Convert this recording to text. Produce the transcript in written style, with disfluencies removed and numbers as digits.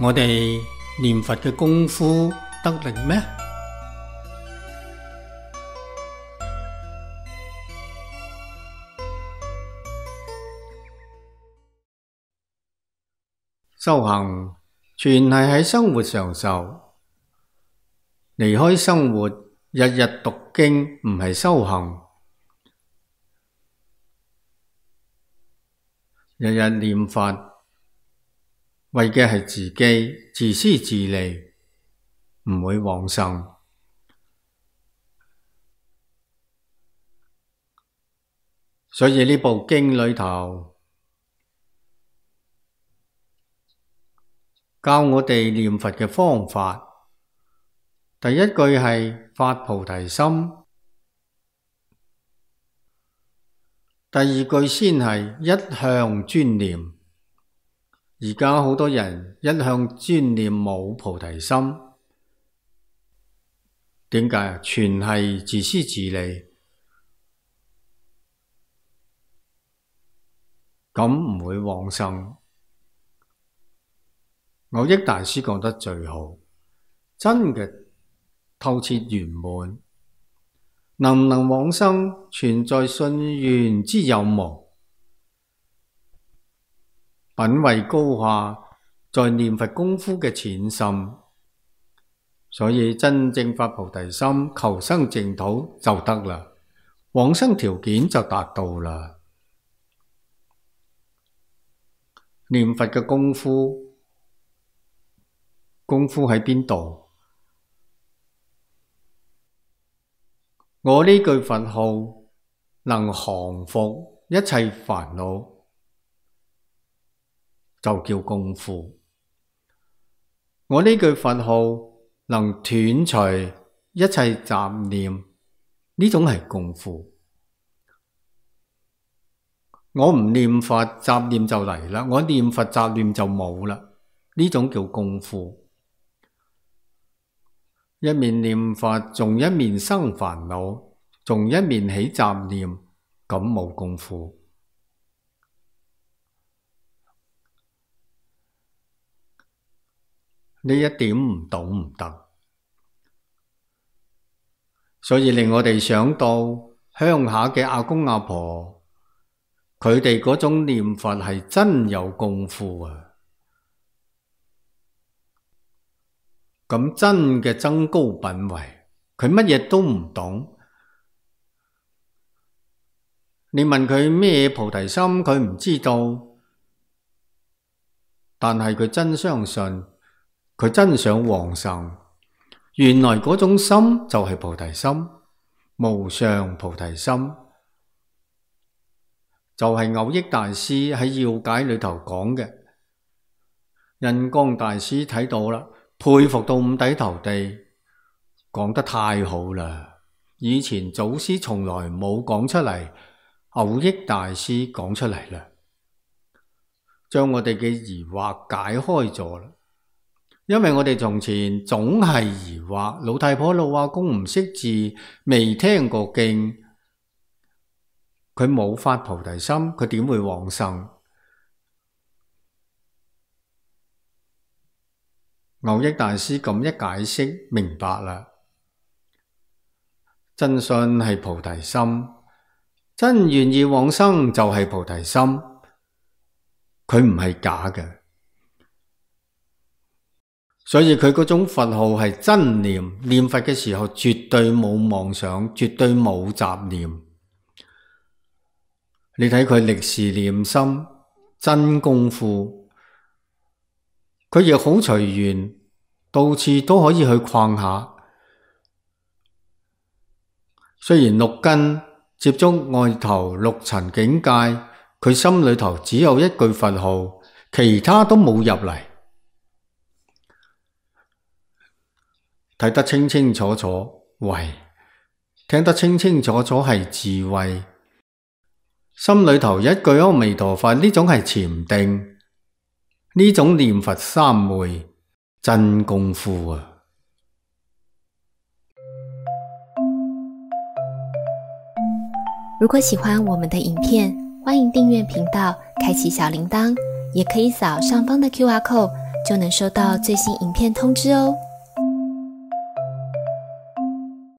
我哋念佛嘅功夫得力咩？修行全係喺生活上受，離開生活，日日讀經唔係修行，日日念佛為嘅係自己自私自利，唔會往生。所以呢部經裏頭教我哋念佛嘅方法，第一句係發菩提心，第二句先係一向專念。而家好多人一向專念冇菩提心，點解？全係自私自利，咁唔會往生。蕅益大師講得最好，真嘅透徹圓滿，能唔能往生，全在信願之有無。品位高下，在念佛功夫嘅淺深，所以真正發菩提心，求生淨土就得啦，往生條件就達到啦。念佛嘅功夫喺邊度？我呢句佛號能降伏一切煩惱，就叫功夫。我呢句佛號能斷除一切雜念，呢種係功夫。我唔念佛，雜念就嚟啦；我念佛，雜念就冇啦，呢種叫功夫。一面念佛，仲一面生煩惱，仲一面起雜念，咁冇功夫。呢一點唔懂唔得，所以令我哋想到鄉下嘅阿公阿婆，佢哋嗰種念佛係真有功夫啊！咁真嘅增高品位，佢乜嘢都唔懂。你問佢咩菩提心，佢唔知道，但係佢真相信。佢真想往生，原來嗰種心就係菩提心，無上菩提心，就係蕅益大師喺要解裏頭講嘅。印光大師睇到啦，佩服到五體投地，講得太好啦！以前祖師從來冇講出嚟，蕅益大師講出嚟啦，將我哋嘅疑惑解開咗啦。因為我哋從前總係疑惑，老太婆老阿公唔識字，未聽過經，佢冇發菩提心，佢點會往生？蕅益大師咁一解釋，明白啦。真信係菩提心，真願意往生就係菩提心，佢唔係假嘅。所以佢嗰種佛號係真念，念佛嘅時候絕對冇妄想，絕對冇雜念。你睇佢歷時念心，真功夫，佢亦好隨緣，到處都可以去逛下。雖然六根接觸外頭六塵境界，佢心裏頭只有一句佛號，其他都冇入嚟。睇得清清楚楚，慧；聽得清清楚楚係智慧。心裏頭一句阿彌陀佛，呢種係禪定，呢種念佛三昧真功夫啊！ 如果喜歡我們的影片，歡迎訂閱頻道，開啟小鈴鐺，也可以掃上方的QR code， 就能收到最新影片通知哦。